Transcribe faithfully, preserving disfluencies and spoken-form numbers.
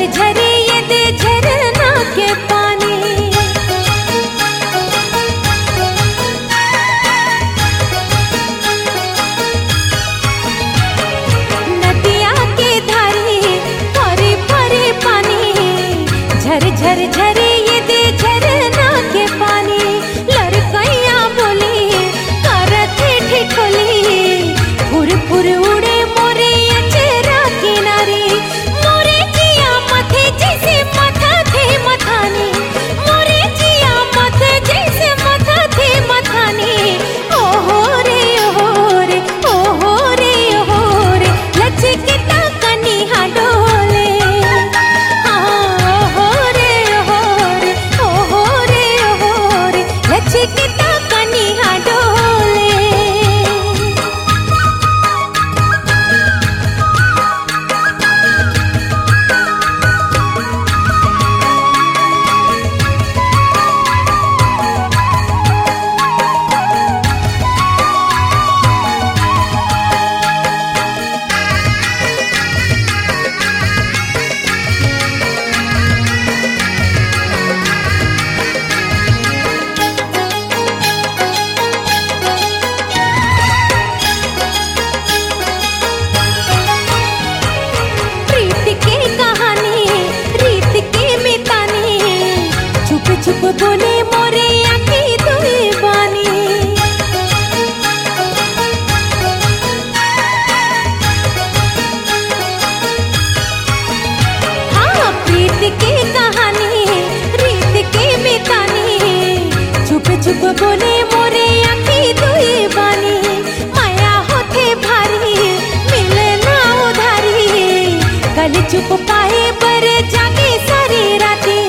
झरझरे ये दे झरना के पानी। नदिया के धारी भरे भरे पानी, झरझर झरे ये दे झरना के पानी। लड़कैया बोली करत ठिठोली, फुर फुर उड़े मोरे अचरा किनारे। मोरे जिया मथे जैसे मथा थे मथानी, मोरे जिया मथे जैसे मथा थे मथानी। ओहो रे ओहो रे ओहो रे ओहो रे, लचकता कनिहा डोले। हाँ ओहो रे ओहो रे ओहो रे ओहो रे, लचकता कनिहा डोले। प्रीत की कहानी रीत की मितानी, छुप छुप बोले मोरे आँखी दुई बानी। हाँ प्रीत की कहानी रीत की मितानी, छुप छुप बोले मोरे आँखी दुई बानी। माया होते भारी मिले ना उधारी, कल चुप पाए पर जागे सारी राती।